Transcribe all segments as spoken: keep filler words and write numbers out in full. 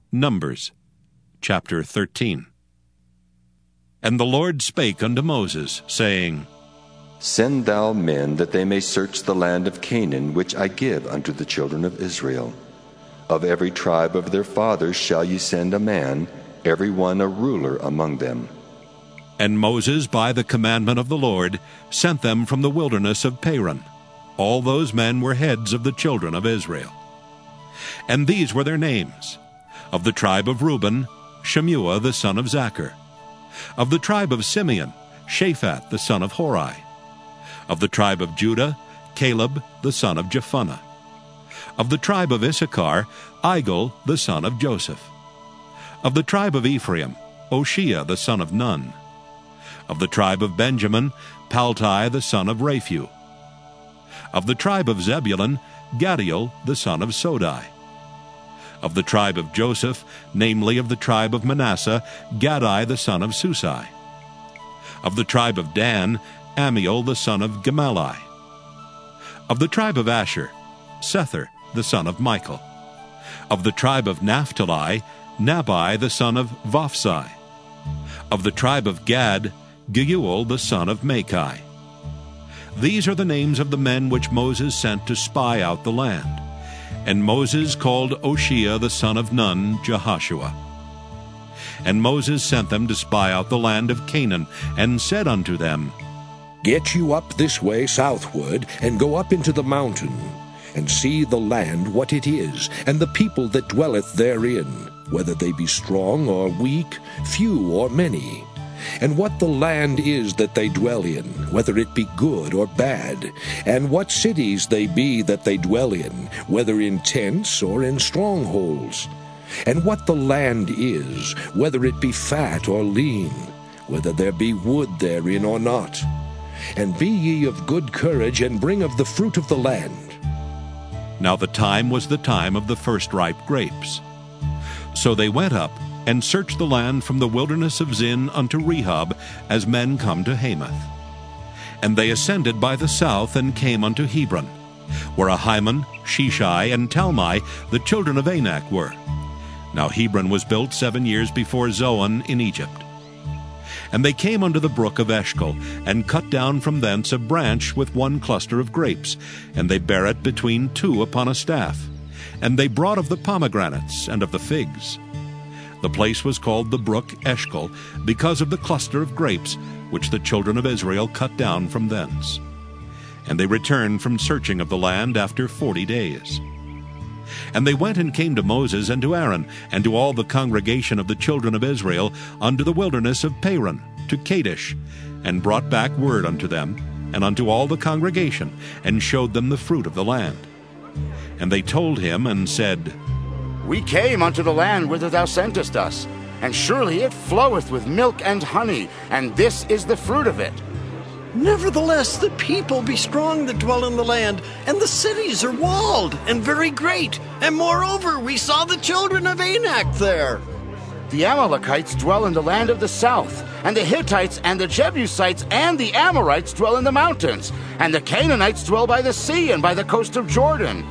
Numbers chapter thirteen. And the Lord spake unto Moses, saying, Send thou men, that they may search the land of Canaan, which I give unto the children of Israel. Of every tribe of their fathers shall ye send a man, every one a ruler among them. And Moses, by the commandment of the Lord, sent them from the wilderness of Paran. All those men were heads of the children of Israel. And these were their names: of the tribe of Reuben, Shemuah the son of Zachar; of the tribe of Simeon, Shaphat the son of Hori; of the tribe of Judah, Caleb the son of Jephunneh; of the tribe of Issachar, Igal the son of Joseph; of the tribe of Ephraim, Oshea the son of Nun; of the tribe of Benjamin, Paltai the son of Raphu; of the tribe of Zebulun, Gadiel the son of Sodai; of the tribe of Joseph, namely of the tribe of Manasseh, Gadai the son of Susai; of the tribe of Dan, Amiel the son of Gemalli; of the tribe of Asher, Sethur the son of Michael; of the tribe of Naphtali, Nabai the son of Vophsi; of the tribe of Gad, Geuel the son of Machi. These are the names of the men which Moses sent to spy out the land. And Moses called Oshea the son of Nun Jehoshua. And Moses sent them to spy out the land of Canaan, and said unto them, Get you up this way southward, and go up into the mountain, and see the land what it is, and the people that dwelleth therein, whether they be strong or weak, few or many, and what the land is that they dwell in, whether it be good or bad, and what cities they be that they dwell in, whether in tents or in strongholds, and what the land is, whether it be fat or lean, whether there be wood therein or not. And be ye of good courage, and bring of the fruit of the land. Now the time was the time of the first ripe grapes. So they went up, and searched the land from the wilderness of Zin unto Rehob, as men come to Hamath. And they ascended by the south, and came unto Hebron, where Ahiman, Sheshai, and Talmai, the children of Anak, were. Now Hebron was built seven years before Zoan in Egypt. And they came unto the brook of Eshcol, and cut down from thence a branch with one cluster of grapes, and they bare it between two upon a staff. And they brought of the pomegranates and of the figs. The place was called the brook Eshcol, because of the cluster of grapes which the children of Israel cut down from thence. And they returned from searching of the land after forty days. And they went and came to Moses and to Aaron, and to all the congregation of the children of Israel, unto the wilderness of Paran, to Kadesh, and brought back word unto them, and unto all the congregation, and showed them the fruit of the land. And they told him, and said, We came unto the land whither thou sentest us, and surely it floweth with milk and honey, and this is the fruit of it. Nevertheless, the people be strong that dwell in the land, and the cities are walled and very great. And moreover, we saw the children of Anak there. The Amalekites dwell in the land of the south, and the Hittites and the Jebusites and the Amorites dwell in the mountains, and the Canaanites dwell by the sea and by the coast of Jordan.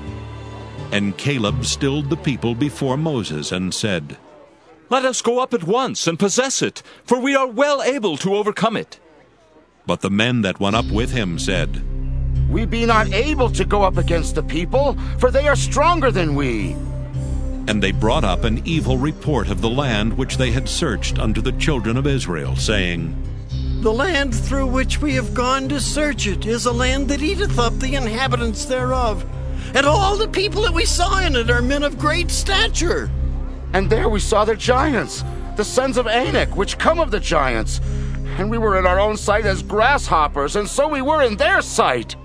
And Caleb stilled the people before Moses, and said, Let us go up at once and possess it, for we are well able to overcome it. But the men that went up with him said, We be not able to go up against the people, for they are stronger than we. And they brought up an evil report of the land which they had searched unto the children of Israel, saying, The land through which we have gone to search it is a land that eateth up the inhabitants thereof. And all the people that we saw in it are men of great stature. And there we saw the giants, the sons of Anak, which come of the giants. And we were in our own sight as grasshoppers, and so we were in their sight.